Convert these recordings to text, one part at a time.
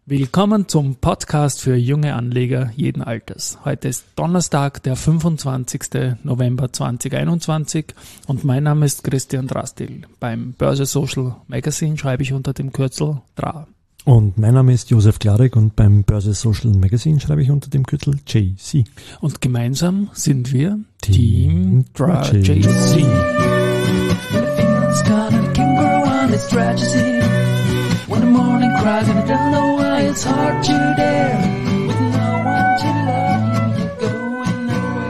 Willkommen zum Podcast für junge Anleger jeden Alters. Heute ist Donnerstag, der 25. November 2021 und mein Name ist Christian Drastil. Beim Börse Social Magazine schreibe ich unter dem Kürzel DRA. Und mein Name ist Josef Klarek und beim Börse Social Magazine schreibe ich unter dem Kürzel JC. Und gemeinsam sind wir Team DRA JC. When the morning cries and I don't know why it's hard to dare. With no one to love you, you're going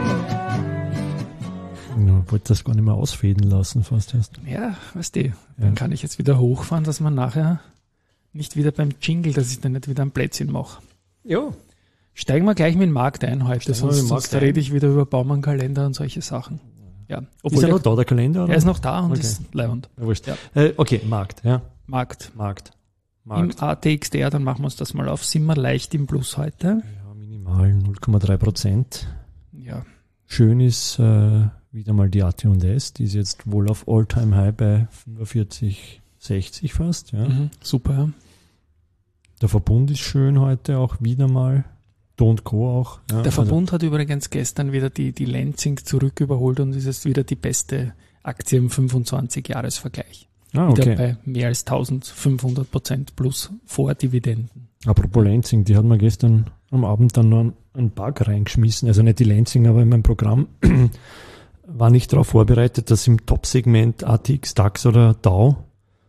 nowhere. Ich wollte das gar nicht mehr ausfäden lassen fast erst. Ja, weißt du, dann kann ich jetzt wieder hochfahren, dass man nachher nicht wieder beim Jingle, dass ich dann nicht wieder ein Plätzchen mache. Ja. Steigen wir gleich mit dem Markt ein heute, sonst rede ich wieder über Baumann-Kalender und solche Sachen. Ja, ist er noch da, der Kalender? Oder? Er ist noch da und ist leibend. Ja, wurscht. Ja. Okay, Markt, ja. Markt. Im ATXDR, dann machen wir uns das mal auf. Sind wir leicht im Plus heute? Ja, minimal 0,3%. Ja. Schön ist wieder mal die AT&S, die ist jetzt wohl auf All-Time-High bei 45,60 fast. Ja. Super, ja. Der Verbund ist schön heute auch wieder mal. Do & Co. auch. Ja, der Verbund hat übrigens gestern wieder die Lenzing zurück überholt und ist jetzt wieder die beste Aktie im 25-Jahres-Vergleich. Okay. Wieder bei mehr als 1500% plus vor Dividenden. Apropos Lenzing, die hat mir gestern am Abend dann noch einen Bug reingeschmissen. Also nicht die Lenzing, aber in meinem Programm war nicht darauf vorbereitet, dass im Top-Segment ATX, DAX oder DAO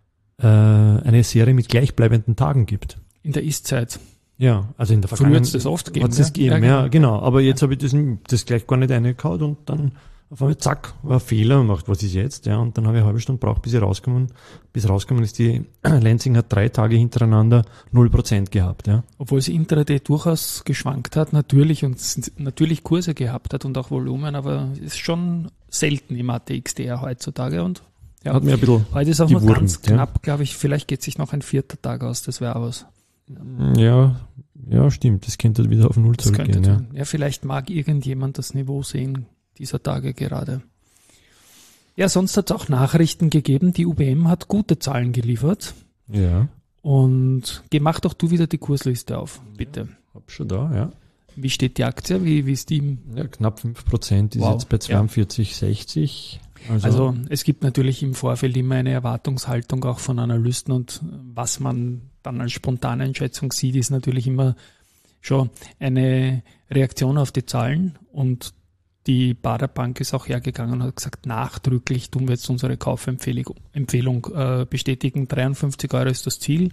eine Serie mit gleichbleibenden Tagen gibt. In der Ist-Zeit. Ja, also in der Vergangenheit. Früher hat es das oft gegeben. Hat es das gegeben, ja, genau. Aber jetzt habe ich das gleich gar nicht reingehauen und dann auf einmal, zack, war ein Fehler und macht, was ist jetzt? Ja, und dann habe ich eine halbe Stunde gebraucht, bis rausgekommen ist. Die Lenzing hat 3 Tage hintereinander 0% gehabt, ja. Obwohl sie intraday durchaus geschwankt hat, natürlich Kurse gehabt hat und auch Volumen, aber ist schon selten im ATXDR heutzutage und ja, hat mir ein bisschen heute ist auch noch ganz knapp, glaube ich, vielleicht geht sich noch ein 4. Tag aus, das wäre was. Ja, stimmt, das könnte wieder auf Null zurückgehen. Ja, vielleicht mag irgendjemand das Niveau sehen dieser Tage gerade. Ja, sonst hat es auch Nachrichten gegeben. Die UBM hat gute Zahlen geliefert. Ja. Und mach doch du wieder die Kursliste auf, bitte. Ja, hab schon da, ja. Wie steht die Aktie? Wie ist die? Ja, knapp 5%, ist jetzt bei 42,60. Also es gibt natürlich im Vorfeld immer eine Erwartungshaltung auch von Analysten und was man dann als spontane Einschätzung sieht, ist natürlich immer schon eine Reaktion auf die Zahlen und die Baader Bank ist auch hergegangen und hat gesagt, nachdrücklich tun wir jetzt unsere Kaufempfehlung bestätigen. 53 € ist das Ziel.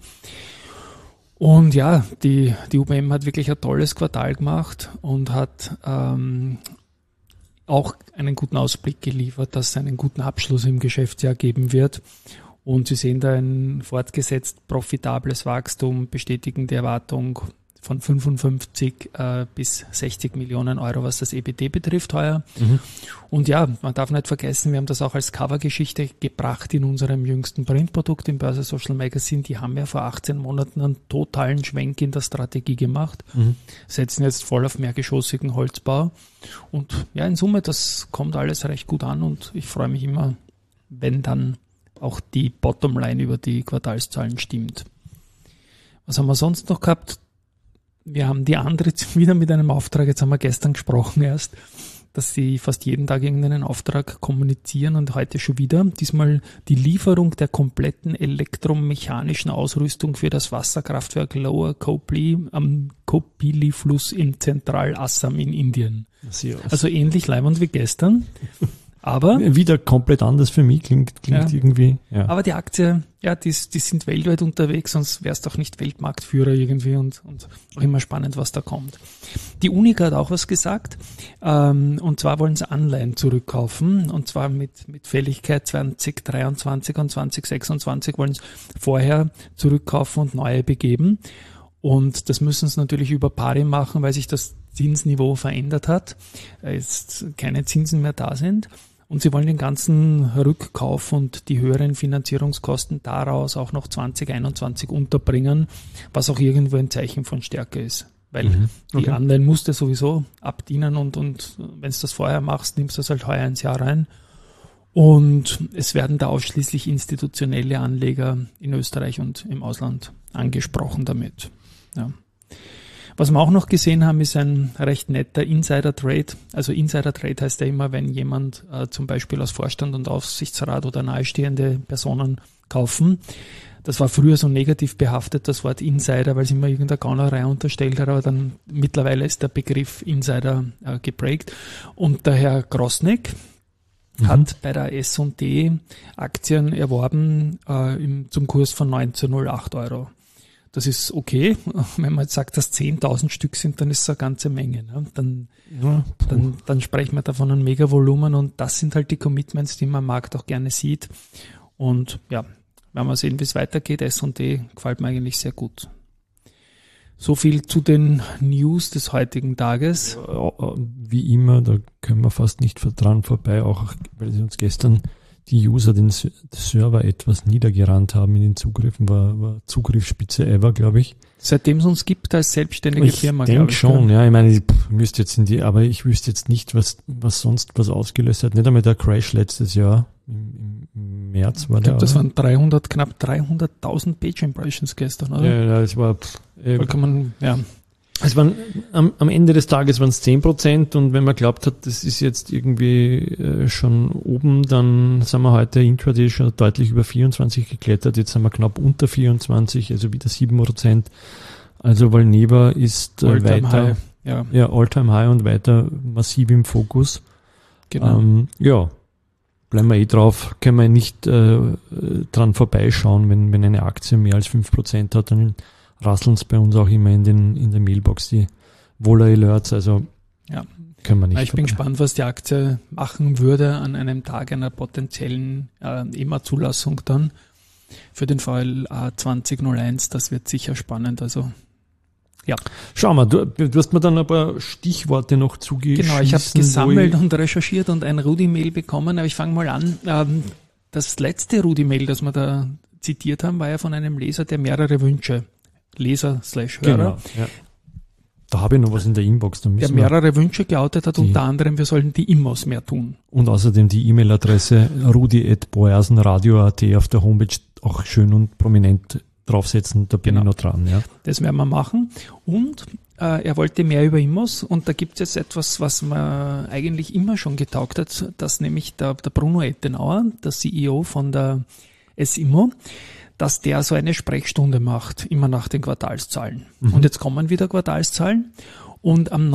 Und ja, die UBM hat wirklich ein tolles Quartal gemacht und hat auch einen guten Ausblick geliefert, dass es einen guten Abschluss im Geschäftsjahr geben wird. Und Sie sehen da ein fortgesetzt profitables Wachstum, bestätigen die Erwartung von 55 bis 60 Millionen €, was das EBT betrifft heuer. Und ja, man darf nicht vergessen, wir haben das auch als Covergeschichte gebracht in unserem jüngsten Printprodukt im Börse Social Magazine. Die haben ja vor 18 Monaten einen totalen Schwenk in der Strategie gemacht, setzen jetzt voll auf mehrgeschossigen Holzbau. Und ja, in Summe, das kommt alles recht gut an und ich freue mich immer, wenn dann auch die Bottomline über die Quartalszahlen stimmt. Was haben wir sonst noch gehabt? Wir haben die andere wieder mit einem Auftrag, jetzt haben wir gestern gesprochen erst, dass sie fast jeden Tag irgendeinen Auftrag kommunizieren und heute schon wieder. Diesmal die Lieferung der kompletten elektromechanischen Ausrüstung für das Wasserkraftwerk Lower Kopli am Kopili-Fluss in Zentral-Assam in Indien. Also ähnlich leibend wie gestern. Aber wieder komplett anders für mich, klingt irgendwie. Ja. Aber die Aktie, ja, die sind weltweit unterwegs, sonst wär's doch nicht Weltmarktführer irgendwie und auch immer spannend, was da kommt. Die Unica hat auch was gesagt, und zwar wollen sie Anleihen zurückkaufen, und zwar mit Fälligkeit 2023 und 2026 wollen sie vorher zurückkaufen und neue begeben. Und das müssen sie natürlich über pari machen, weil sich das Zinsniveau verändert hat, jetzt keine Zinsen mehr da sind. Und sie wollen den ganzen Rückkauf und die höheren Finanzierungskosten daraus auch noch 2021 unterbringen, was auch irgendwo ein Zeichen von Stärke ist. Weil die Anleihen musst du sowieso abdienen und wenn du das vorher machst, nimmst du das halt heuer ins Jahr rein. Und es werden da ausschließlich institutionelle Anleger in Österreich und im Ausland angesprochen damit. Ja. Was wir auch noch gesehen haben, ist ein recht netter Insider-Trade. Also Insider-Trade heißt ja immer, wenn jemand zum Beispiel aus Vorstand und Aufsichtsrat oder nahestehende Personen kaufen. Das war früher so negativ behaftet, das Wort Insider, weil es immer irgendeine Gaunerei unterstellt hat, aber dann mittlerweile ist der Begriff Insider geprägt. Und der Herr Grosnick hat bei der S&T Aktien erworben zum Kurs von 19,08 Euro. Das ist okay. Wenn man jetzt sagt, dass 10.000 Stück sind, dann ist es eine ganze Menge. Ne? Dann sprechen wir da von einem Megavolumen und das sind halt die Commitments, die man am Markt auch gerne sieht. Und ja, werden wir sehen, wie es weitergeht. S&T gefällt mir eigentlich sehr gut. So viel zu den News des heutigen Tages. Wie immer, da können wir fast nicht dran vorbei, auch weil sie uns gestern die User den Server etwas niedergerannt haben in den Zugriffen, war Zugriffsspitze ever, glaube ich. Seitdem es uns gibt als selbstständige Firma, glaube ich. Ich denke schon, ja. Ich meine, ich wüsste jetzt nicht, was sonst was ausgelöst hat. Nicht einmal der Crash letztes Jahr im März war der. Ich glaube, das waren knapp 300.000 Page Impressions gestern, oder? Ja, es war vollkommen, ja. Es waren am Ende des Tages waren es 10% und wenn man glaubt hat, das ist jetzt irgendwie schon oben, dann sind wir heute intraday schon deutlich über 24 geklettert. Jetzt sind wir knapp unter 24, also wieder 7%. Also Valneva ist weiter, All-Time High und weiter massiv im Fokus. Genau. Bleiben wir drauf, können wir nicht dran vorbeischauen, wenn eine Aktie mehr als 5% hat, dann rasseln es bei uns auch immer in der Mailbox die Vola-Alerts, also können wir nicht. Ich bin gespannt, was die Aktie machen würde an einem Tag einer potenziellen EMA-Zulassung dann für den VLA 2001. Das wird sicher spannend, also ja. Schau mal, du hast mir dann ein paar Stichworte noch zugeschmissen. Genau, ich habe gesammelt und recherchiert und ein Rudi-Mail bekommen, aber ich fange mal an. Das letzte Rudi-Mail, das wir da zitiert haben, war ja von einem Leser, der mehrere Wünsche Leser/Hörer. Genau, ja. Da habe ich noch was in der Inbox. Da der mehrere Wünsche geoutet hat, unter anderem, wir sollten die Immos mehr tun. Und außerdem die E-Mail-Adresse rudi@boersenradio.at auf der Homepage auch schön und prominent draufsetzen. Da bin ich noch dran. Ja. Das werden wir machen. Und er wollte mehr über Immos und da gibt es jetzt etwas, was mir eigentlich immer schon getaugt hat, dass nämlich der Bruno Ettenauer, der CEO von der S-Immo, dass der so eine Sprechstunde macht, immer nach den Quartalszahlen. Und jetzt kommen wieder Quartalszahlen und am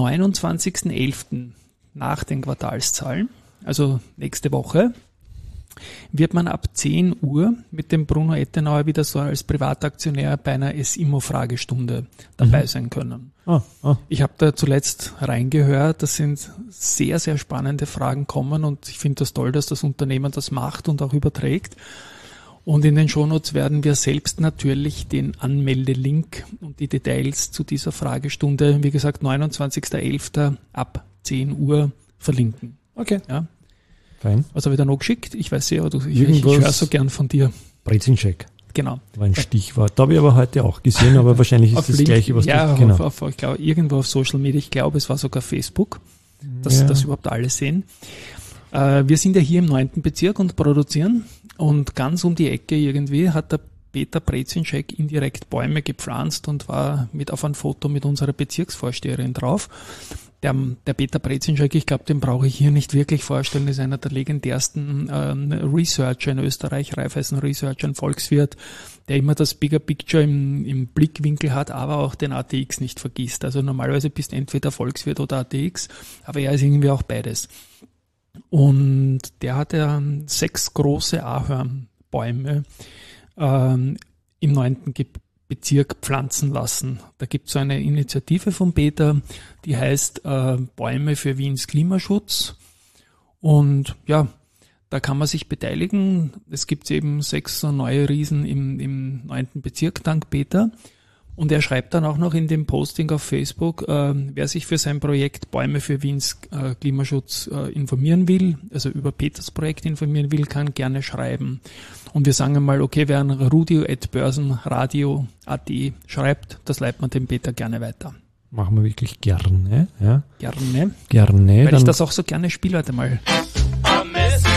29.11. nach den Quartalszahlen, also nächste Woche, wird man ab 10 Uhr mit dem Bruno Ettenauer wieder so als Privataktionär bei einer S-Immo-Fragestunde dabei sein können. Ich habe da zuletzt reingehört, das sind sehr, sehr spannende Fragen kommen und ich finde das toll, dass das Unternehmen das macht und auch überträgt. Und in den Shownotes werden wir selbst natürlich den Anmeldelink und die Details zu dieser Fragestunde, wie gesagt, 29.11. ab 10 Uhr verlinken. Okay. Ja. Fein. Was habe ich da noch geschickt? Ich weiß ja, ich höre so gern von dir. Brezincheck. Genau. War ein Stichwort. Da habe ich aber heute auch gesehen, aber wahrscheinlich ist das Gleiche, was du... Genau. Ich glaube, irgendwo auf Social Media, ich glaube, es war sogar Facebook, dass das überhaupt alle sehen. Wir sind ja hier im 9. Bezirk und produzieren und ganz um die Ecke irgendwie hat der Peter Brezinschek indirekt Bäume gepflanzt und war mit auf ein Foto mit unserer Bezirksvorsteherin drauf. Der Peter Brezinschek, ich glaube, den brauche ich hier nicht wirklich vorstellen, ist einer der legendärsten Researcher in Österreich, Raiffeisen Researcher, ein Volkswirt, der immer das Bigger Picture im Blickwinkel hat, aber auch den ATX nicht vergisst. Also normalerweise bist du entweder Volkswirt oder ATX, aber er ist irgendwie auch beides. Und der hat ja 6 große Ahornbäume im 9. Bezirk pflanzen lassen. Da gibt es so eine Initiative von Peter, die heißt Bäume für Wiens Klimaschutz. Und ja, da kann man sich beteiligen. Es gibt eben 6 so neue Riesen im 9. Bezirk, dank Peter. Und er schreibt dann auch noch in dem Posting auf Facebook, wer sich für sein Projekt Bäume für Wiens Klimaschutz informieren will, also über Peters Projekt informieren will, kann gerne schreiben. Und wir sagen einmal, okay, wer an rudio@börsenradio.at schreibt, das leitet man dem Peter gerne weiter. Machen wir wirklich gerne, ja. Gerne. Gerne. Weil ich das auch so gerne spiele heute mal.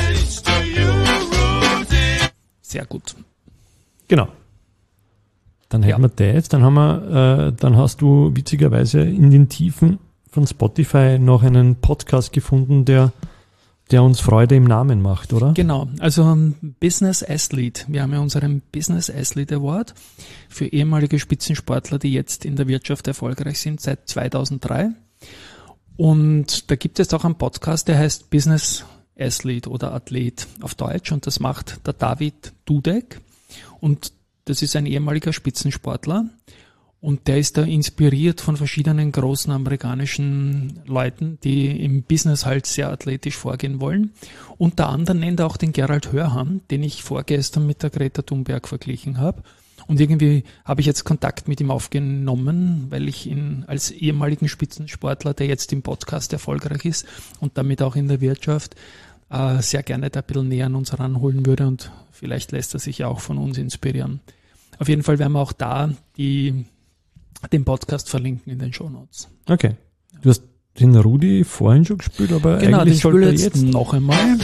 Sehr gut. Genau. Dann hätten wir das, dann hast du witzigerweise in den Tiefen von Spotify noch einen Podcast gefunden, der uns Freude im Namen macht, oder? Genau, also Business Athlete. Wir haben ja unseren Business Athlete Award für ehemalige Spitzensportler, die jetzt in der Wirtschaft erfolgreich sind, seit 2003. Und da gibt es auch einen Podcast, der heißt Business Athlete oder Athlet auf Deutsch, und das macht der David Dudek. Und das ist ein ehemaliger Spitzensportler. Und der ist da inspiriert von verschiedenen großen amerikanischen Leuten, die im Business halt sehr athletisch vorgehen wollen. Unter anderem nennt er auch den Gerald Hörhan, den ich vorgestern mit der Greta Thunberg verglichen habe. Und irgendwie habe ich jetzt Kontakt mit ihm aufgenommen, weil ich ihn als ehemaligen Spitzensportler, der jetzt im Podcast erfolgreich ist und damit auch in der Wirtschaft, sehr gerne da ein bisschen näher an uns ranholen würde, und vielleicht lässt er sich ja auch von uns inspirieren. Auf jeden Fall werden wir auch da den Podcast verlinken in den Shownotes. Okay. Du hast den Rudi vorhin schon gespielt, aber genau, eigentlich den spiele ich jetzt noch einmal.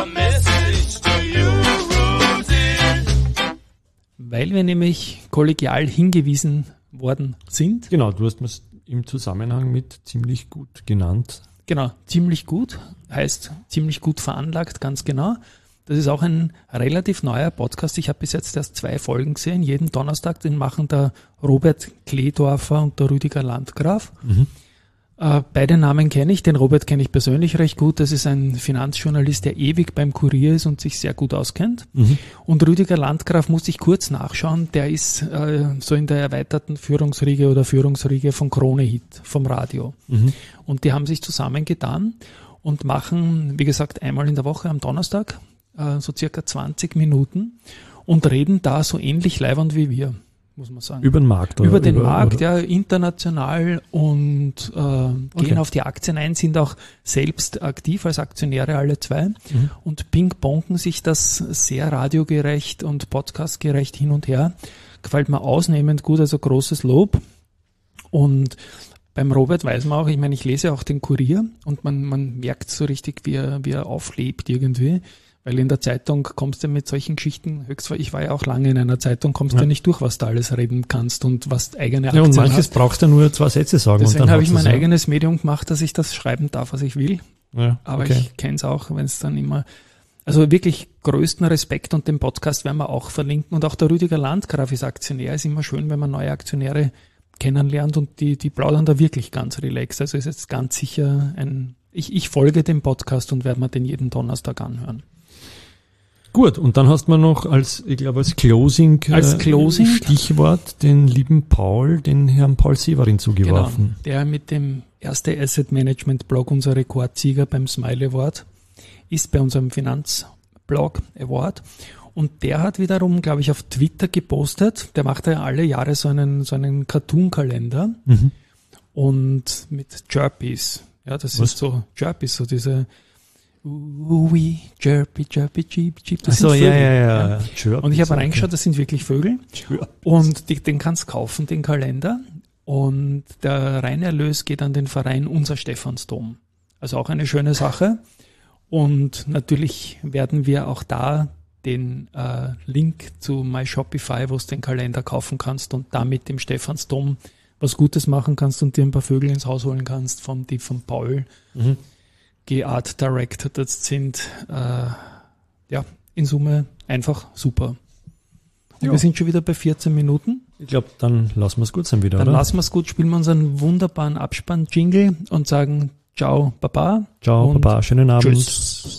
Weil wir nämlich kollegial hingewiesen worden sind. Genau, du hast mir es im Zusammenhang mit ziemlich gut genannt. Genau, ziemlich gut heißt ziemlich gut veranlagt, ganz genau. Das ist auch ein relativ neuer Podcast. Ich habe bis jetzt erst 2 Folgen gesehen. Jeden Donnerstag, den machen der Robert Kledorfer und der Rüdiger Landgraf. Mhm. Beide Namen kenne ich. Den Robert kenne ich persönlich recht gut. Das ist ein Finanzjournalist, der ewig beim Kurier ist und sich sehr gut auskennt. Mhm. Und Rüdiger Landgraf musste ich kurz nachschauen. Der ist so in der erweiterten Führungsriege oder Führungsriege von Krone Hit, vom Radio. Mhm. Und die haben sich zusammengetan und machen, wie gesagt, einmal in der Woche am Donnerstag so circa 20 Minuten und reden da so ähnlich leibernd wie wir, muss man sagen. Über den Markt? Über den Markt, ja, international, und gehen auf die Aktien ein, sind auch selbst aktiv als Aktionäre, alle 2, und ping-pongen sich das sehr radiogerecht und podcastgerecht hin und her. Gefällt mir ausnehmend gut, also großes Lob. Und beim Robert weiß man auch, ich meine, ich lese auch den Kurier, und man merkt so richtig, wie er auflebt irgendwie. Weil in der Zeitung kommst du mit solchen Geschichten, ich war ja auch lange in einer Zeitung, kommst du nicht durch, was du alles reden kannst und was eigene Aktien und manches hast. Brauchst du nur 2 Sätze sagen. Deswegen habe ich mein eigenes Medium gemacht, dass ich das schreiben darf, was ich will. Ja, aber ich kenne es auch, wenn es dann immer, also wirklich größten Respekt, und den Podcast werden wir auch verlinken, und auch der Rüdiger Landgraf ist Aktionär. Ist immer schön, wenn man neue Aktionäre kennenlernt, und die plaudern da wirklich ganz relaxed. Also ist jetzt ganz sicher ich folge dem Podcast und werde mir den jeden Donnerstag anhören. Gut, und dann hast du mir noch als Closing, Stichwort den lieben den Herrn Paul Severin zugeworfen. Genau, der mit dem erste Asset Management Blog, unser Rekordsieger beim Smile Award, ist bei unserem Finanzblog Award. Und der hat wiederum, glaube ich, auf Twitter gepostet, der macht ja alle Jahre so einen Cartoon-Kalender, und mit Chirpies. Ja, das sind so Chirpies, so diese Chirpy, Chirpy, Cheep, Cheep. Das sind Vögel. Ja. Und ich habe reingeschaut, das sind wirklich Vögel. Und den kannst du kaufen, den Kalender. Und der Reinerlös geht an den Verein Unser Stephansdom. Also auch eine schöne Sache. Und natürlich werden wir auch da den Link zu MyShopify, wo du den Kalender kaufen kannst und damit dem Stephansdom was Gutes machen kannst und dir ein paar Vögel ins Haus holen kannst, von Paul. Art Director, das sind in Summe einfach super. Und wir sind schon wieder bei 14 Minuten. Ich glaube, dann lassen wir es gut sein wieder, Dann lassen wir es gut, spielen wir unseren wunderbaren Abspann-Jingle und sagen Ciao, Baba. Ciao, Baba, schönen Abend. Tschüss.